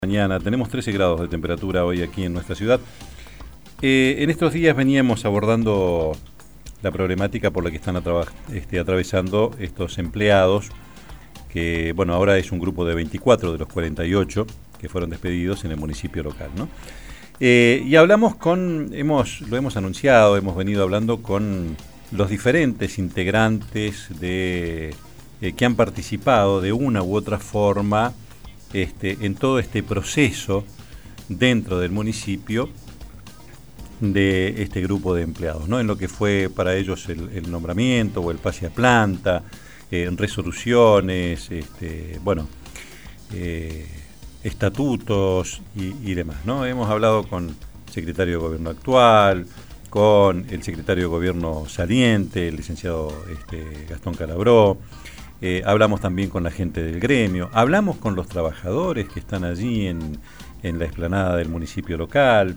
Mañana tenemos 13 grados de temperatura hoy aquí en nuestra ciudad. En estos días veníamos abordando la problemática por la que están atravesando estos empleados, que bueno, ahora es un grupo de 24 de los 48 que fueron despedidos en el municipio local, ¿no? Y hablamos lo hemos anunciado, hemos venido hablando con los diferentes integrantes que han participado de una u otra forma en todo este proceso dentro del municipio de este grupo de empleados, ¿no? En lo que fue para ellos el nombramiento o el pase a planta, resoluciones, estatutos y demás, ¿no? Hemos hablado con el secretario de Gobierno actual, con el secretario de Gobierno saliente, el licenciado Gastón Calabró. Hablamos también con la gente del gremio, hablamos con los trabajadores que están allí en la explanada del municipio local.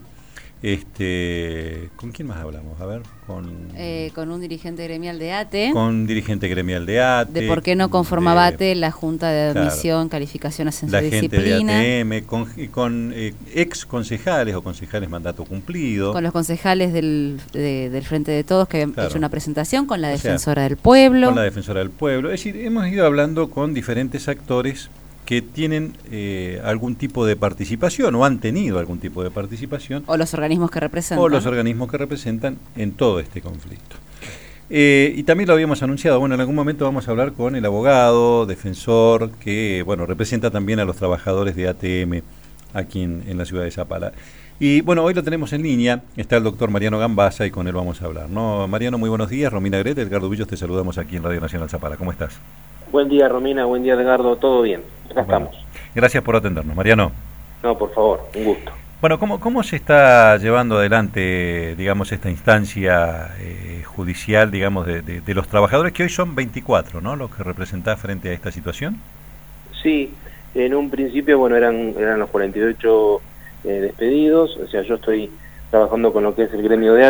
¿Con quién más hablamos? A ver, con un dirigente gremial de ATE. Con dirigente gremial de ATE. De por qué no conformaba ATE la Junta de Admisión, claro, Calificación, Ascenso y Disciplina. La gente de ATM, con ex concejales o concejales mandato cumplido. Con los concejales del Frente de Todos que habían hecho una presentación, con la Defensora del Pueblo. Con la Defensora del Pueblo. Es decir, hemos ido hablando con diferentes actores que tienen algún tipo de participación o han tenido algún tipo de participación. O los organismos que representan. O los organismos que representan en todo este conflicto. Y también lo habíamos anunciado, bueno, en algún momento vamos a hablar con el abogado, defensor, que bueno, representa también a los trabajadores de ATM aquí en la ciudad de Zapala. Y bueno, hoy lo tenemos en línea, está el doctor Mariano Gambasa y con él vamos a hablar, ¿no? Mariano, muy buenos días. Romina Grete, Edgardo Villos, te saludamos aquí en Radio Nacional Zapala. ¿Cómo estás? Buen día, Romina, buen día, Edgardo, todo bien, acá estamos. Gracias por atendernos, Mariano. No, por favor, un gusto. Bueno, ¿cómo se está llevando adelante, digamos, esta instancia judicial, digamos, de los trabajadores, que hoy son 24, ¿no?, los que representás frente a esta situación? Sí, en un principio, bueno, eran los 48 despedidos, o sea, yo estoy trabajando con lo que es el gremio de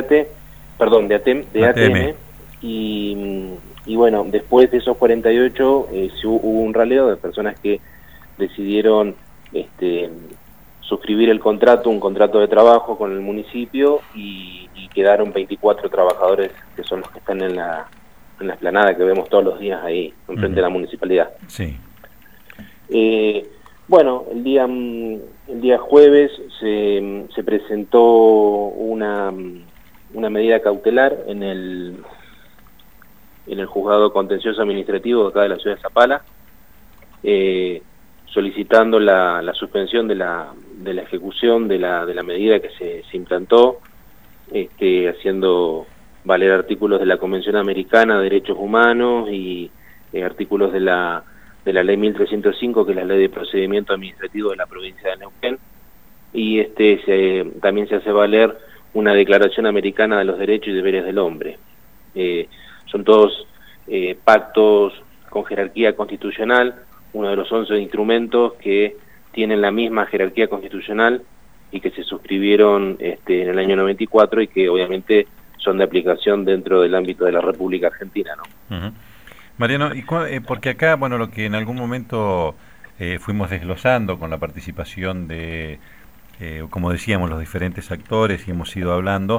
ATM, y bueno, después de esos 48 hubo un raleo de personas que decidieron suscribir un contrato de trabajo con el municipio y quedaron 24 trabajadores que son los que están en la explanada que vemos todos los días ahí, enfrente de la municipalidad. Sí. Bueno, el día jueves se presentó una medida cautelar en el juzgado contencioso administrativo de acá de la ciudad de Zapala, solicitando la suspensión de la ejecución de la medida que se implantó, haciendo valer artículos de la Convención Americana de Derechos Humanos y artículos de la Ley 1305, que es la Ley de Procedimiento Administrativo de la provincia de Neuquén, y también se hace valer una Declaración Americana de los Derechos y Deberes del Hombre. Son todos pactos con jerarquía constitucional, uno de los 11 instrumentos que tienen la misma jerarquía constitucional y que se suscribieron en el año 94 y que obviamente son de aplicación dentro del ámbito de la República Argentina, ¿no? Uh-huh. Mariano, porque acá, bueno, lo que en algún momento fuimos desglosando con la participación de, como decíamos, los diferentes actores y hemos ido hablando,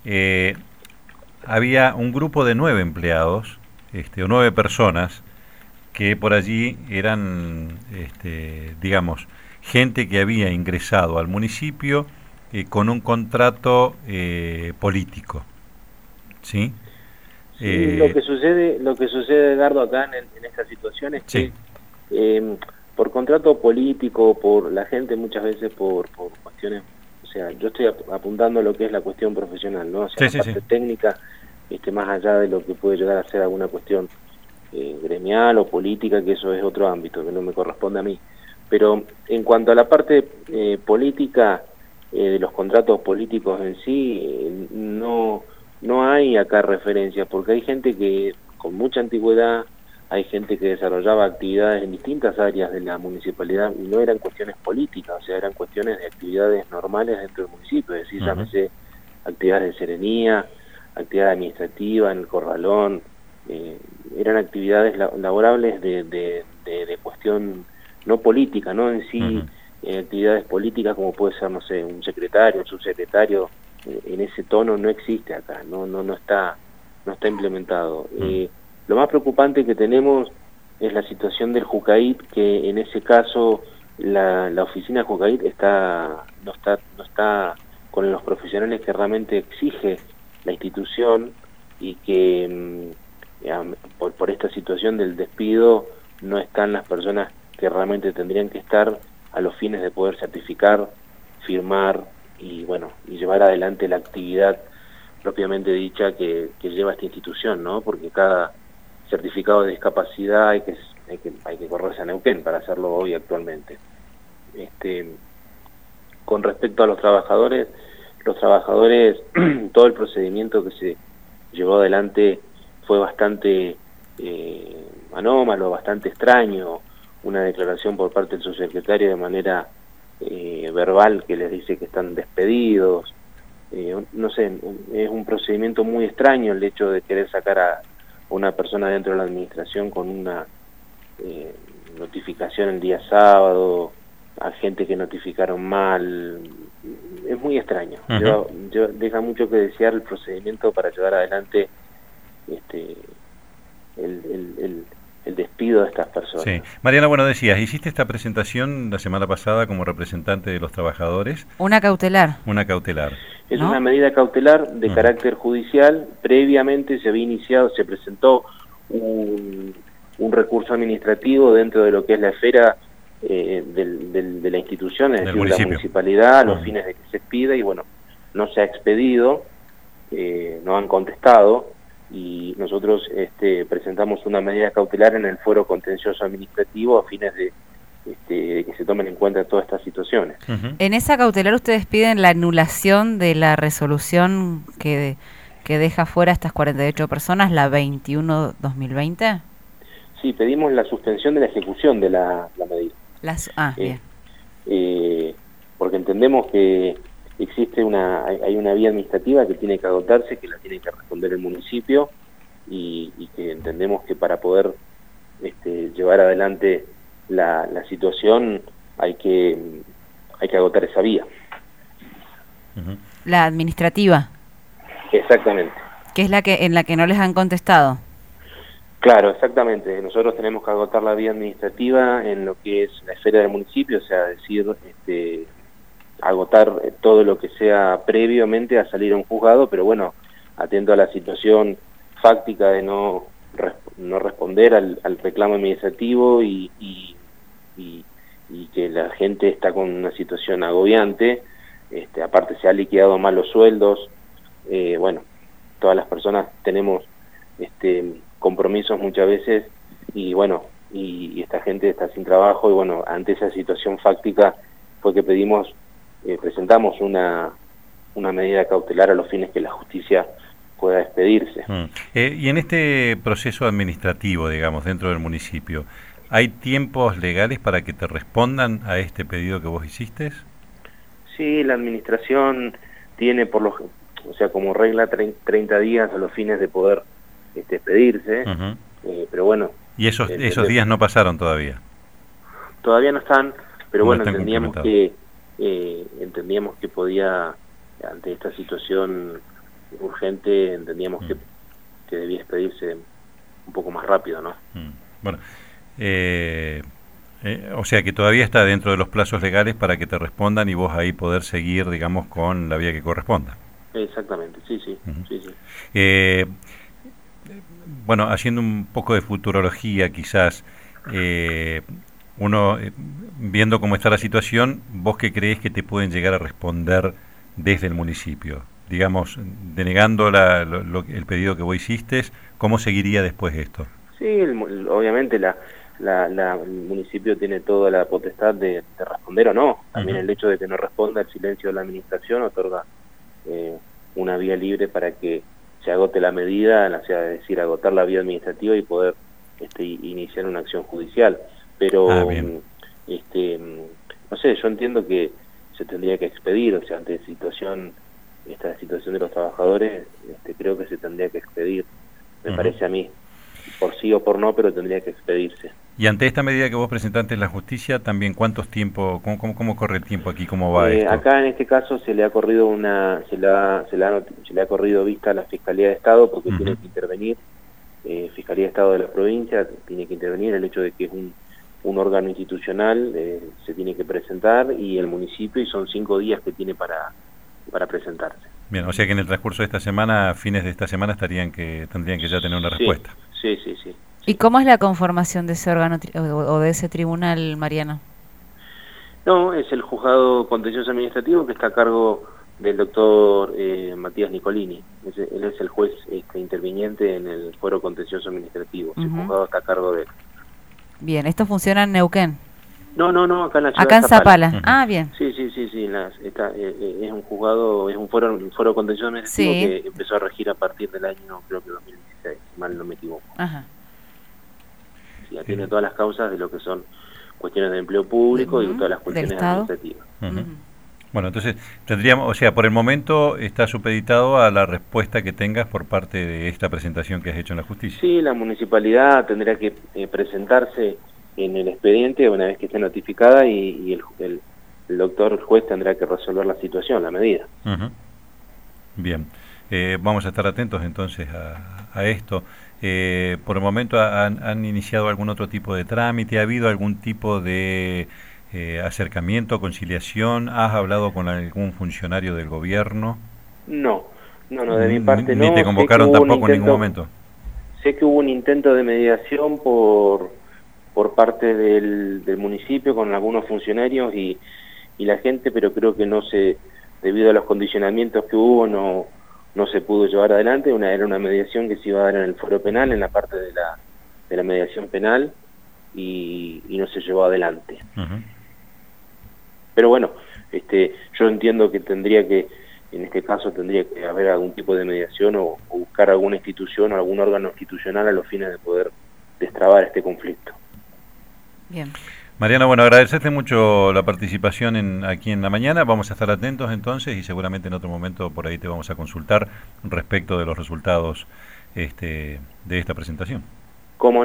había un grupo de 9 empleados, o 9 personas, que por allí eran, digamos, gente que había ingresado al municipio con un contrato político, ¿sí? Sí, lo que sucede, Edgardo, acá en esta situación es que por contrato político, por la gente muchas veces por cuestiones, o sea, yo estoy apuntando a lo que es la cuestión profesional, ¿no? O sea, la parte técnica, más allá de lo que puede llegar a ser alguna cuestión gremial o política, que eso es otro ámbito, que no me corresponde a mí. Pero en cuanto a la parte política, de los contratos políticos en sí, no hay acá referencias, porque hay gente que con mucha antigüedad, hay gente que desarrollaba actividades en distintas áreas de la municipalidad y no eran cuestiones políticas, o sea, eran cuestiones de actividades normales dentro del municipio, es decir, llámese actividades de serenía, actividad administrativa en el corralón, eran actividades laborables de cuestión no política, no en sí en actividades políticas como puede ser, no sé, un secretario, un subsecretario, en ese tono no existe acá, no está implementado. Lo más preocupante que tenemos es la situación del Jucait, que en ese caso la oficina Jucait no está con los profesionales que realmente exige la institución, y que por esta situación del despido no están las personas que realmente tendrían que estar a los fines de poder certificar, firmar y llevar adelante la actividad propiamente dicha que lleva esta institución, ¿no? Porque cada certificado de discapacidad hay que correrse a Neuquén para hacerlo hoy actualmente. Con respecto a los trabajadores, todo el procedimiento que se llevó adelante fue bastante anómalo, bastante extraño. Una declaración por parte del subsecretario de manera verbal que les dice que están despedidos. No sé, es un procedimiento muy extraño el hecho de querer sacar a una persona dentro de la administración con una notificación el día sábado, a gente que notificaron mal. Es muy extraño. Deja mucho que desear el procedimiento para llevar adelante el despido de estas personas. Sí. Mariana, bueno, decías, hiciste esta presentación la semana pasada como representante de los trabajadores. Una cautelar. Una cautelar. Es una medida cautelar de carácter judicial. Previamente se había iniciado, se presentó un recurso administrativo dentro de lo que es la esfera de la institución, es decir, la municipalidad, a los fines de que se expida, y no se ha expedido, no han contestado, y nosotros presentamos una medida cautelar en el fuero contencioso administrativo a fines de que se tomen en cuenta todas estas situaciones. En esa cautelar ustedes piden la anulación de la resolución que deja fuera a estas 48 personas, la 21/2020. Sí, pedimos la suspensión de la ejecución de la medida. Bien. Porque entendemos que existe hay una vía administrativa que tiene que agotarse, que la tiene que responder el municipio, y que entendemos que para poder llevar adelante la situación hay que agotar esa vía. La administrativa. Exactamente. Que es en la que no les han contestado. Claro, exactamente. Nosotros tenemos que agotar la vía administrativa en lo que es la esfera del municipio, o sea, decir, agotar todo lo que sea previamente a salir a un juzgado, pero atento a la situación fáctica de no responder al reclamo administrativo y que la gente está con una situación agobiante. Aparte se ha liquidado mal los sueldos. Todas las personas tenemos compromisos muchas veces, y esta gente está sin trabajo, y ante esa situación fáctica fue que presentamos una medida cautelar a los fines que la justicia pueda expedirse. Y en este proceso administrativo, digamos, dentro del municipio, ¿hay tiempos legales para que te respondan a este pedido que vos hiciste? Sí, la administración tiene como regla 30 días a los fines de poder expedirse, pero ¿Y esos días no pasaron todavía? Todavía no están, pero entendíamos que podía, ante esta situación urgente, entendíamos que debía expedirse un poco más rápido, ¿no? O sea que todavía está dentro de los plazos legales para que te respondan y vos ahí poder seguir, digamos, con la vía que corresponda. Exactamente, sí. Haciendo un poco de futurología quizás, uno viendo cómo está la situación, ¿vos qué creés que te pueden llegar a responder desde el municipio? Digamos, denegando el pedido que vos hiciste, ¿cómo seguiría después esto? Sí, obviamente el municipio tiene toda la potestad de responder o no. También el hecho de que no responda, el silencio de la administración otorga una vía libre para que se agote la medida, o sea, es decir, agotar la vía administrativa y poder iniciar una acción judicial. Pero no sé, yo entiendo que se tendría que expedir, o sea, ante esta situación de los trabajadores, creo que se tendría que expedir, me parece a mí, por sí o por no, pero tendría que expedirse. Y ante esta medida que vos presentaste en la justicia, también ¿cuántos tiempo, cómo corre el tiempo aquí, cómo va esto? Acá en este caso se le ha corrido se le ha corrido vista a la Fiscalía de Estado porque tiene que intervenir, Fiscalía de Estado de la provincia tiene que intervenir, el hecho de que es un órgano institucional se tiene que presentar, y el municipio, y son 5 días que tiene para presentarse. Bien, o sea que en el transcurso de esta semana, fines de esta semana, tendrían que ya tener una respuesta. Sí. ¿Y cómo es la conformación de ese órgano o de ese tribunal, Mariano? No, es el juzgado contencioso administrativo que está a cargo del doctor Matías Nicolini. Él es el juez interviniente en el fuero contencioso administrativo. El juzgado está a cargo de él. Bien, ¿esto funciona en Neuquén? No, acá en la ciudad acá en de Zapala. Ah, bien. Sí, es un juzgado, es un foro contencioso administrativo que empezó a regir a partir del año, creo que 2016, si mal no me equivoco. Ajá. Sí, atiende todas las causas de lo que son cuestiones de empleo público y todas las cuestiones administrativas. Bueno, entonces tendríamos, o sea, por el momento está supeditado a la respuesta que tengas por parte de esta presentación que has hecho en la justicia. Sí, la municipalidad tendrá que presentarse en el expediente una vez que esté notificada y el doctor juez tendrá que resolver la situación, la medida. Bien, vamos a estar atentos entonces a esto. Por el momento han iniciado algún otro tipo de trámite, ¿ha habido algún tipo de acercamiento, conciliación? ¿Has hablado con algún funcionario del gobierno? No, de mi parte no. ¿Ni te convocaron tampoco en ningún momento? Sé que hubo un intento de mediación por parte del municipio con algunos funcionarios y la gente, pero creo que debido a los condicionamientos que hubo, no se pudo llevar adelante. Era una mediación que se iba a dar en el foro penal, en la parte de la mediación penal, y no se llevó adelante. Pero bueno, yo entiendo que en este caso tendría que haber algún tipo de mediación o buscar alguna institución o algún órgano institucional a los fines de poder destrabar este conflicto. Bien. Mariano, bueno, agradecerte mucho la participación aquí en la mañana. Vamos a estar atentos entonces y seguramente en otro momento por ahí te vamos a consultar respecto de los resultados de esta presentación. ¿Cómo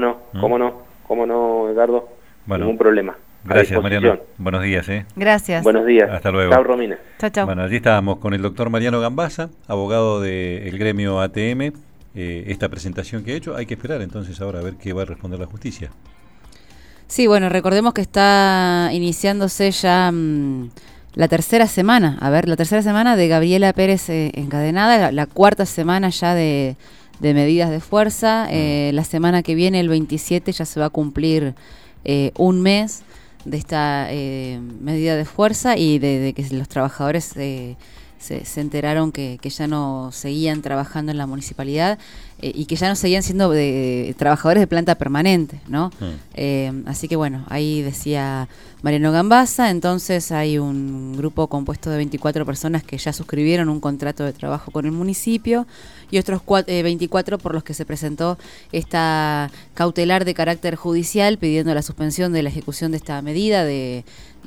no, Edgardo? Bueno, ningún problema. Gracias, Mariano. Buenos días. Gracias. Buenos días. Hasta luego. Chao, Romina. Chao. Bueno, allí estábamos con el doctor Mariano Gambasa, abogado del gremio ATM. Esta presentación que he hecho, hay que esperar entonces ahora a ver qué va a responder la justicia. Sí, bueno, recordemos que está iniciándose ya la tercera semana, de Gabriela Pérez encadenada, la cuarta semana ya de medidas de fuerza. La semana que viene, el 27, ya se va a cumplir un mes de esta medida de fuerza y de que los trabajadores se enteraron que ya no seguían trabajando en la municipalidad y que ya no seguían siendo trabajadores de planta permanente, ¿no? Así que bueno, ahí decía Mariano Gambasa, entonces hay un grupo compuesto de 24 personas que ya suscribieron un contrato de trabajo con el municipio y otros 24 por los que se presentó esta cautelar de carácter judicial pidiendo la suspensión de la ejecución de esta medida de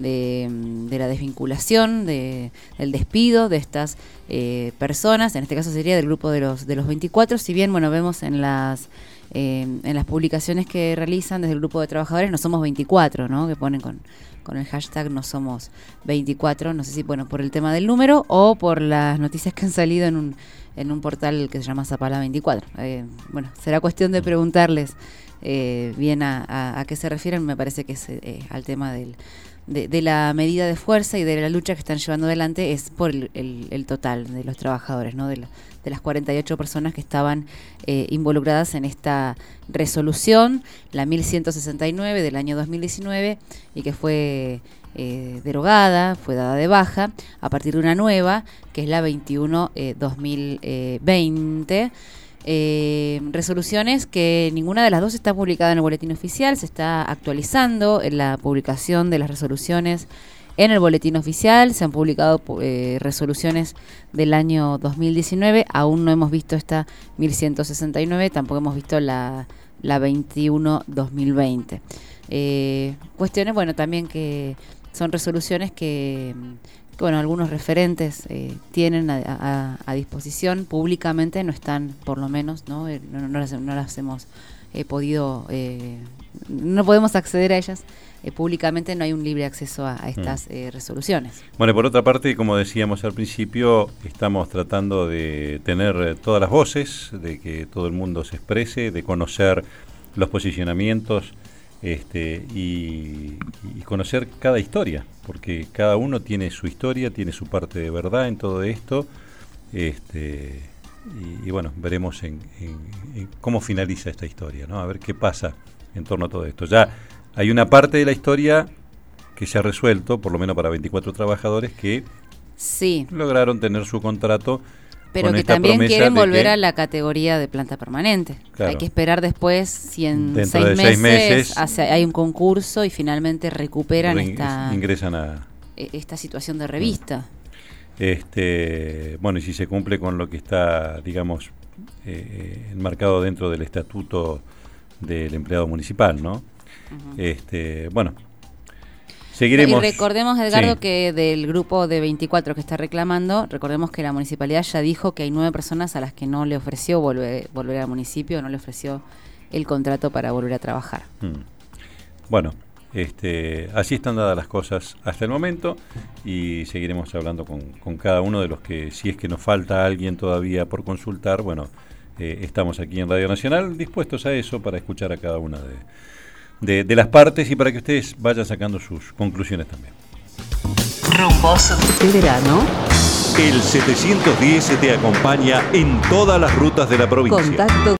la desvinculación, del despido de estas personas. En este caso sería del grupo de los 24, si bien bueno vemos en las publicaciones que realizan desde el grupo de trabajadores no somos 24, ¿no? Que ponen con el hashtag no somos 24, no sé si bueno por el tema del número o por las noticias que han salido en un portal que se llama Zapala 24. Bueno, será cuestión de preguntarles bien a qué se refieren. Me parece que es al tema de la medida de fuerza y de la lucha que están llevando adelante es por el total de los trabajadores, ¿no? De las 48 personas que estaban involucradas en esta resolución, la 1169 del año 2019, y que fue derogada, fue dada de baja a partir de una nueva, que es la 21-2020. Resoluciones que ninguna de las dos está publicada en el boletín oficial, se está actualizando en la publicación de las resoluciones en el boletín oficial, se han publicado resoluciones del año 2019, aún no hemos visto esta 1169, tampoco hemos visto la 21-2020. Cuestiones, bueno, también que son resoluciones que bueno, algunos referentes tienen a disposición públicamente, no están, por lo menos, no las hemos podido, no podemos acceder a ellas públicamente, no hay un libre acceso a estas resoluciones. Bueno, y por otra parte, como decíamos al principio, estamos tratando de tener todas las voces, de que todo el mundo se exprese, de conocer los posicionamientos y conocer cada historia, porque cada uno tiene su historia, tiene su parte de verdad en todo esto, y bueno, veremos en cómo finaliza esta historia, ¿no? A ver qué pasa en torno a todo esto. Ya hay una parte de la historia que se ha resuelto, por lo menos para 24 trabajadores que lograron tener su contrato, pero que también quieren volver a la categoría de planta permanente. Claro. Hay que esperar después, si en dentro 6 meses hay un concurso y recuperan ingresan a esta situación de revista. Bueno, y si se cumple con lo que está, digamos, enmarcado dentro del estatuto del empleado municipal, ¿no? Bueno, seguiremos. Y recordemos, Edgardo, que del grupo de 24 que está reclamando, recordemos que la municipalidad ya dijo que hay 9 personas a las que no le ofreció volver al municipio, no le ofreció el contrato para volver a trabajar. Bueno, así están dadas las cosas hasta el momento y seguiremos hablando con cada uno de los que, si es que nos falta alguien todavía por consultar, bueno, estamos aquí en Radio Nacional dispuestos a eso, para escuchar a cada una de las partes y para que ustedes vayan sacando sus conclusiones también. Rumboso de verano. El 710 te acompaña en todas las rutas de la provincia. Contacto